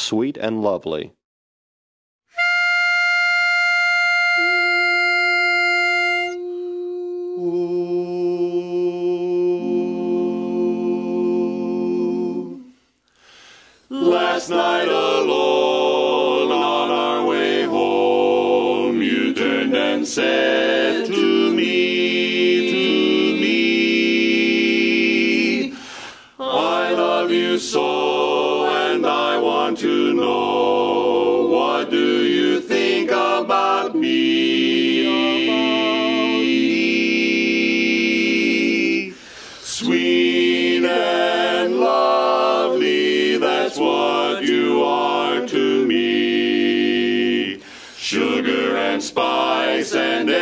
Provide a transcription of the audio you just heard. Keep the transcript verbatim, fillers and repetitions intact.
sweet and lovely. Last night alone on our way home, you turned and said to me, to me, I love you so and I want to know, what do you think about me? Sweet and lovely, that's what you are to me. Sugar and spice and